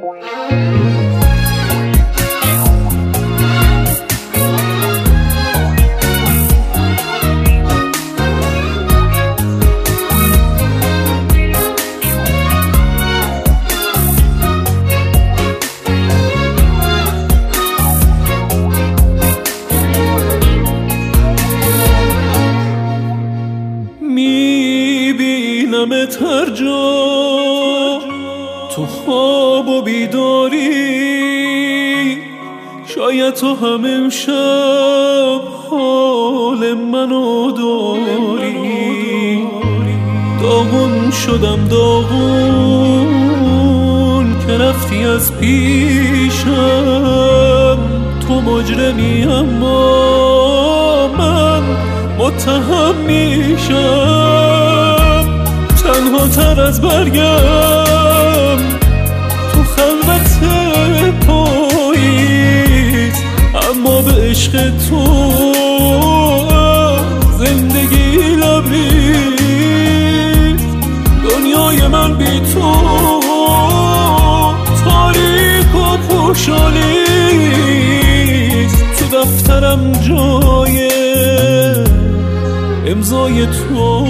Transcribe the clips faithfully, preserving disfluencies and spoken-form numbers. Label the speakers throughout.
Speaker 1: میبینمت هر جا تو خواب و بیداری، شاید تو هم امشب حال منو داری. داغون شدم داغون که رفتی از پیشم، تو مجرمی اما من متهم میشم. تنها تر از برگم تو خلوت پاییز، اما به عشق تو زندگی لبریز. دنیای من بی تو تاریک و پرشالیست، تو دفترم جای امضای تو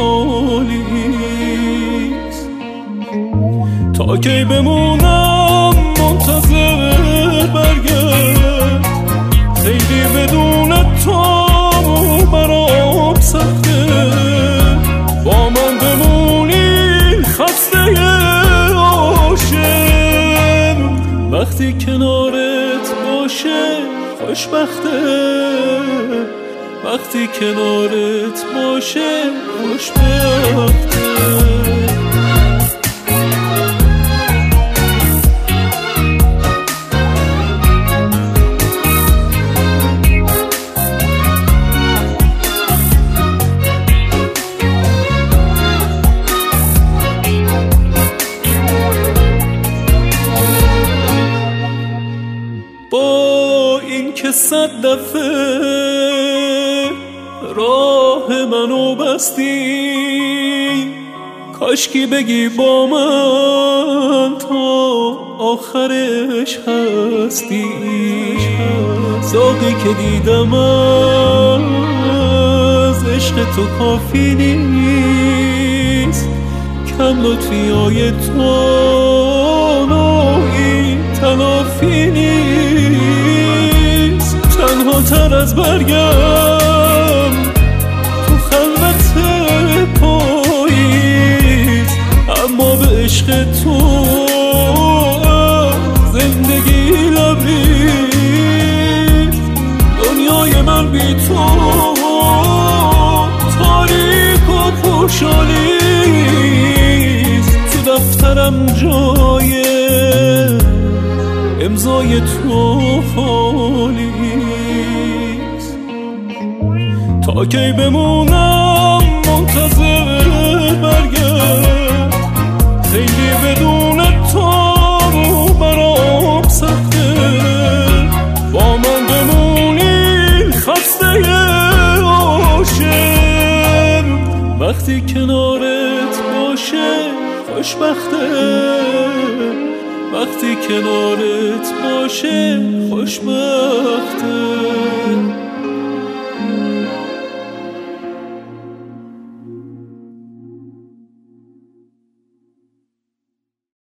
Speaker 1: خالیست. تا کی بمونم منتظر برگرد، خیلی بدون تو برام سخته. با من بمونی خسته عاشق، وقتی کنارت باشه خوشبخته. وقتی کنارت باشه خوشبخته. با این که صد دفعه راه منو بستی، کاشکی بگی با من تا آخرش هستی. ذوقی که دیدم از عشق تو کافی نیست، کم لطفی های تو نوعی تلافی نیست. تنها تر از برگم تو خلوت پاییز، اما به عشق تو زندگی لبریز. دنیای من بی تو تاریک و پرشالیست، تو دفترم جای امضای تو خالیست. تا کی بمونم منتظر برگرد، خیلی بدون تو برام سخته. با من بمونی خسته عاشق، وقتی کنارت باشه خوشبخته. وقتی کنارت باشه خوشبخته.